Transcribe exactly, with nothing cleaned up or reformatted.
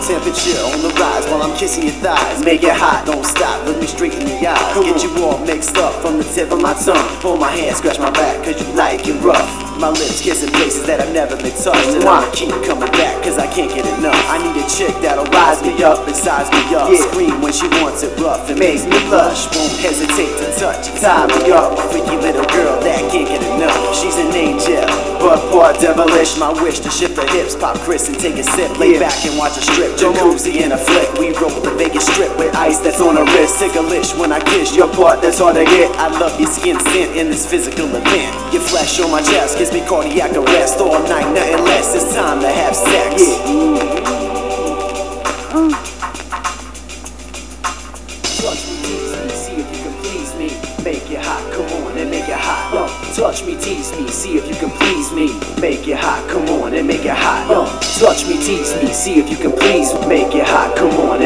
temperature on the rise while I'm kissing your thighs. Make it hot, don't stop, look me straight in the eyes. Get you all mixed up from the tip of my tongue. Hold my hand, scratch my back, cause you like it rough. My lips kissing places that I've never been touched. And I'ma keep coming back cause I can't get enough. I need a chick that'll rise me up and size me up. Yeah. Scream when she wants it rough and makes me blush. Won't hesitate to touch and tie me up. Freaky little girl that can't get enough. She's an angel, but part devilish. My wish to shift her hips, pop Chris and take a sip. Lay back and watch a strip, jacuzzi in a flick. We roll the Vegas strip with ice that's on her wrist. Take a lish when I kiss your part that's hard to get. I love your skin scent in this physical event. Your flesh on my chest gives me cardiac arrest. All night, nothing less, it's time to have sex. Yeah. Touch me, tease me, see if you can please me. Make it hot, come on and make it hot. Yo, touch me, tease me, see if you can please me. Make it hot, come on and make it hot. Yo, touch me, tease me, see if you can please me. Make